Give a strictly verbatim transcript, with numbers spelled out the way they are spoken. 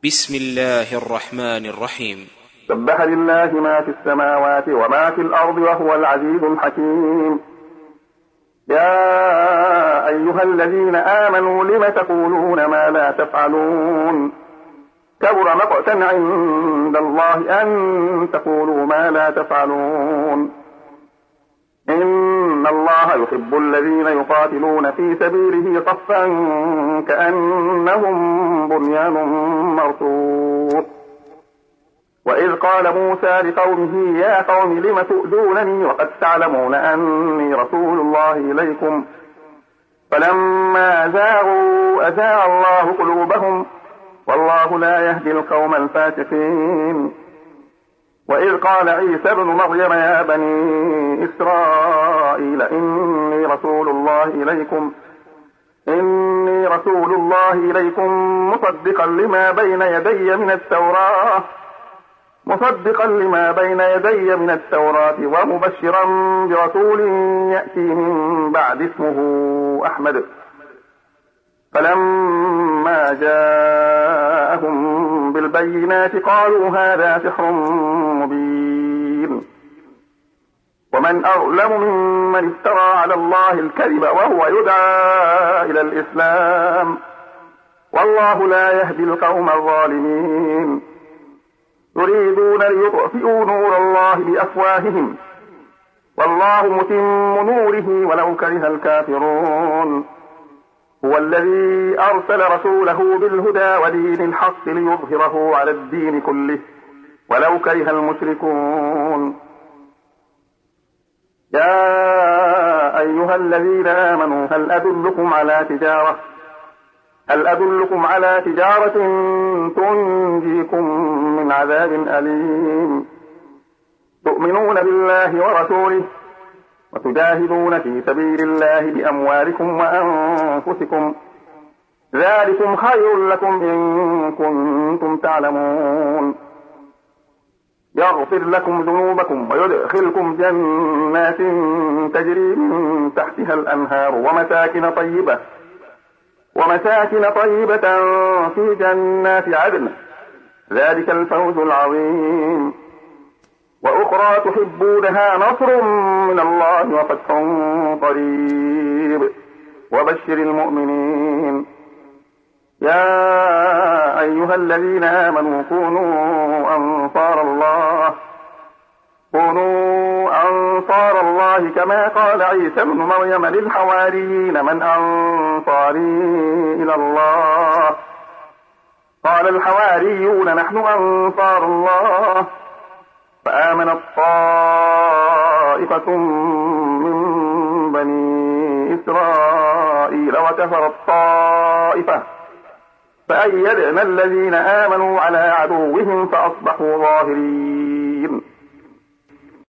بسم الله الرحمن الرحيم. سبح لله ما في السماوات وما في الأرض وهو العزيز الحكيم. يا أيها الذين آمنوا لم تقولون ما لا تفعلون كبر مقتا عند الله أن تقولوا ما لا تفعلون. إن الله يحب الذين يقاتلون في سبيله صفا كأنهم بنيان مرصوص. وإذ قال موسى لقومه يا قوم لم تؤذونني وقد تعلمون أني رسول الله إليكم فلما زاغوا أزاغ الله قلوبهم والله لا يهدي القوم الفاسقين. وإذ قال عيسى ابن مريم يا بني إسرائيل إني رسول الله إليكم إني رسول الله إليكم مصدقا لما بين يدي من التوراة مصدقا لما بين يدي من التوراة ومبشرا برسول يأتي من بعد اسمه أحمد. فلما جاءهم بالبينات قالوا هذا سحر مبين. ومن أظلم ممن افترى على الله الكذب وهو يدعى إلى الإسلام والله لا يهدي القوم الظالمين. يريدون ليطفئوا نور الله بأفواههم والله متم نوره ولو كره الكافرون. هو الذي أرسل رسوله بالهدى ودين الحق ليظهره على الدين كله ولو كره المشركون. يا أيها الذين آمنوا هل أدلكم على تجارة هل أدلكم على تجارة تنجيكم من عذاب أليم تؤمنون بالله ورسوله وتجاهدون في سبيل الله بأموالكم وأنفسكم ذلكم خير لكم إن كنتم تعلمون. يغفر لكم ذنوبكم ويدخلكم جنات تجري من تحتها الأنهار ومساكن طيبة ومساكن طيبة في جنات عدن ذلك الفوز العظيم. وأخرى تحبونها نصر من الله وفتح قريب وبشر المؤمنين. يا أيها الذين آمنوا كونوا أنصار الله كونوا أنصار الله كما قال عيسى ابن مريم للحواريين من أنصاري إلى الله قال الحواريون نحن أنصار الله. فآمنت طائفة من بني إسرائيل وكفرت طائفة فأيدنا الذين آمنوا على عدوهم فأصبحوا ظاهرين.